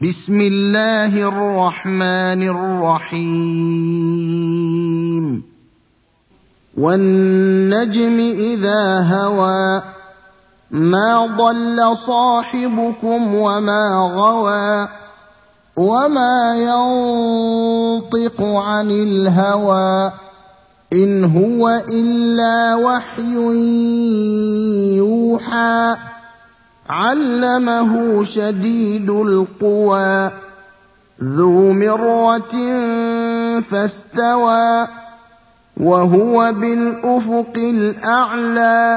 بسم الله الرحمن الرحيم والنجم إذا هوى ما ضل صاحبكم وما غوى وما ينطق عن الهوى إن هو إلا وحي يوحى علمه شديد القوى ذو مرة فاستوى وهو بالأفق الأعلى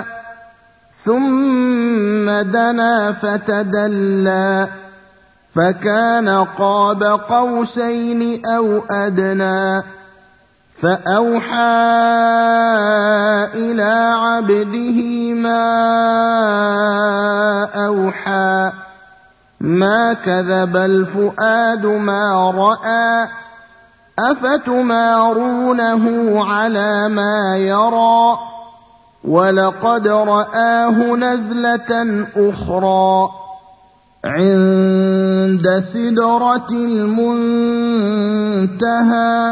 ثم دنا فتدلى فكان قاب قوسين أو أدنى فأوحى إلى عبده ما أوحى ما كذب الفؤاد ما رأى أفتمارونه على ما يرى ولقد رآه نزلة أخرى عند سدرة المنتهى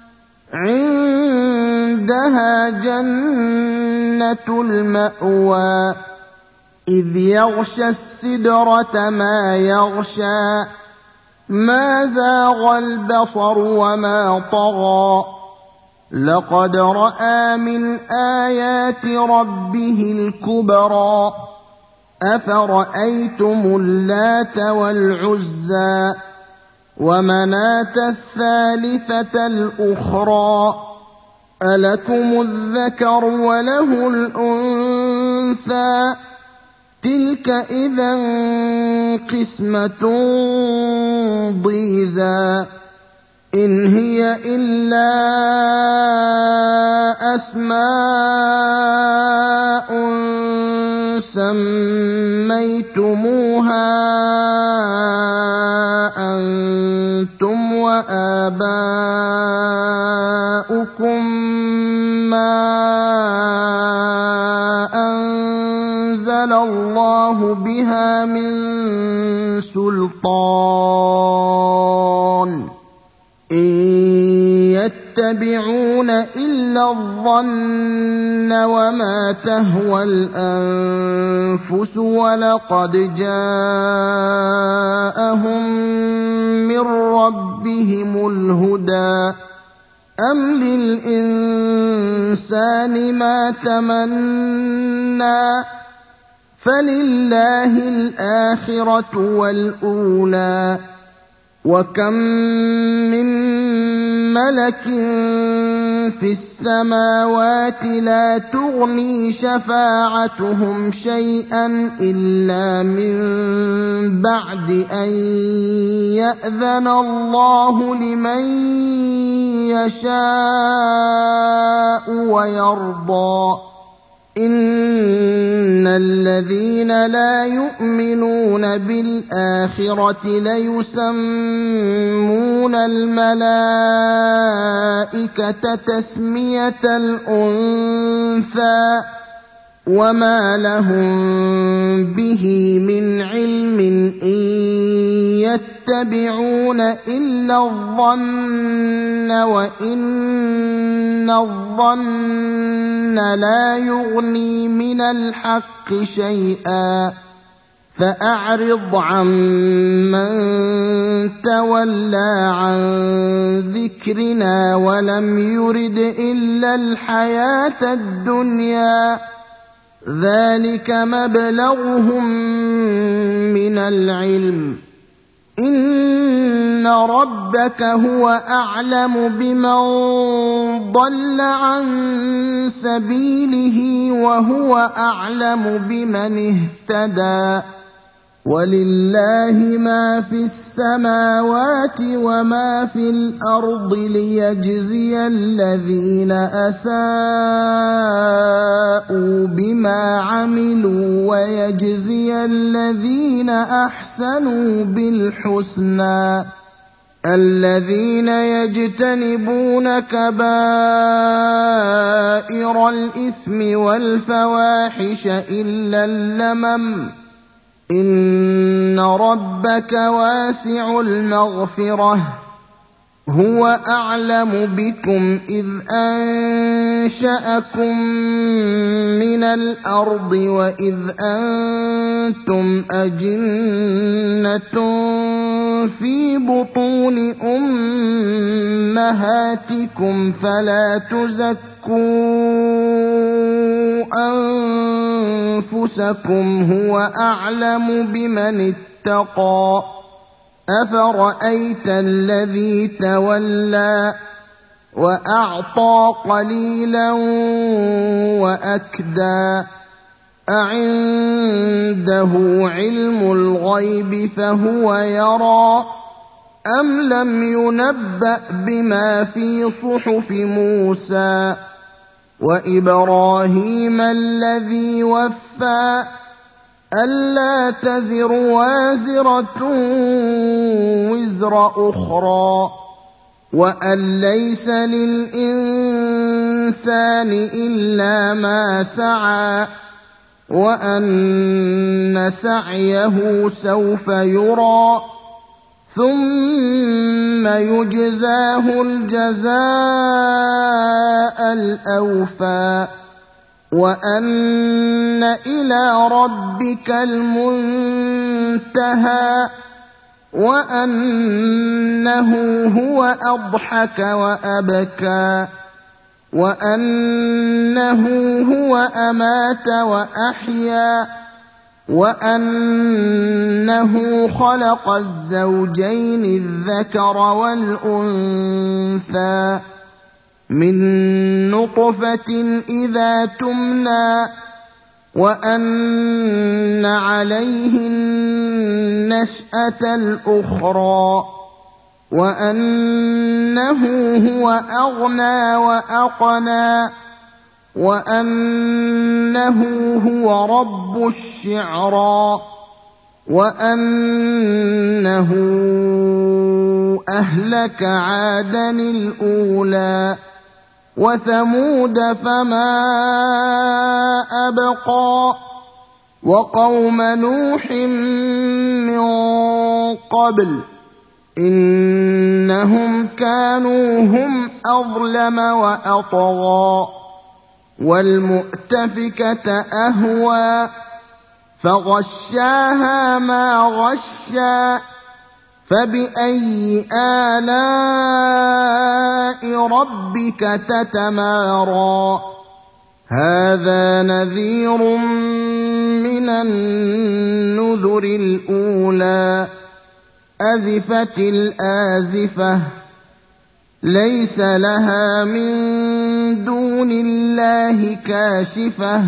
عندها جنة المأوى إذ يغشى السدرة ما يغشى ما زاغ البصر وما طغى لقد رأى من آيات ربه الكبرى أفرأيتم اللات والعزى ومناة الثالثة الأخرى ألكم الذكر وله الأنثى تلك إذا قسمة ضيزى إن هي إلا أسماء سميتموها أنتم وآباؤكم ما أنزل الله بها من سلطان إن يتبعون إلا الظن وما تهوى الأنفس ولقد جاءهم من ربهم الهدى أم للإنسان ما تمنى فلله الآخرة والأولى وكم من ملك في السماوات لا تغني شفاعتهم شيئا إلا من بعد أن يأذن الله لمن يشاء ويرضى إن الذين لا يؤمنون بالآخرة ليسمون الملائكة تسمية الأنثى وما لهم به من علم إن يتبعون إلا الظن وإن الظن لا يغني من الحق شيئا فأعرض عمن تولى عن ذكرنا ولم يرد إلا الحياة الدنيا ذلك مبلغهم من العلم إن ربك هو أعلم بمن ضل عن سبيله وهو أعلم بمن اهتدى ولله ما في السماوات وما في الأرض ليجزي الذين أساءوا بما عملوا ويجزي الذين أحسنوا بالحسنى الذين يجتنبون كبائر الإثم والفواحش إلا اللمم إن ربك واسع المغفرة هو أعلم بكم إذ أنشأكم من الأرض وإذ أنتم أجنة في بطون أمهاتكم فلا تزكوا أنفسكم هو أعلم بمن اتقى أفرأيت الذي تولى وأعطى قليلا وأكدى أعنده علم الغيب فهو يرى أم لم ينبأ بما في صحف موسى وإبراهيم الذي وفى ألا تزر وازرة وزر أخرى وأن ليس للإنسان إلا ما سعى وأن سعيه سوف يرى ثم يجزاه الجزاء الأوفى وأن إلى ربك المنتهى وأنه هو أضحك وأبكى وأنه هو أمات وأحيا وأنه خلق الزوجين الذكر والأنثى من نطفة إذا تمنى وأن عليه النشأة الأخرى وأنه هو أغنى وأقنى وأنه هو رب الشعرى وأنه أهلك عادا الأولى وثمود فما أبقى وقوم نوح من قبل إنهم كانوا هم أظلم وأطغى والمؤتفكة أهوى فغشاها ما غشى فبأي آلاء ربك تتمارى هذا نذير من النذر الأولى أزفت الآزفة ليس لها من دون الله كاشفة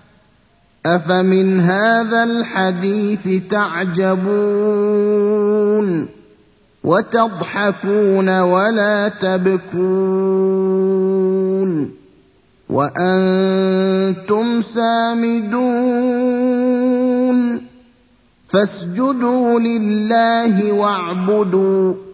أفمن هذا الحديث تعجبون وتضحكون ولا تبكون وأنتم سامدون فاسجدوا لله واعبدوا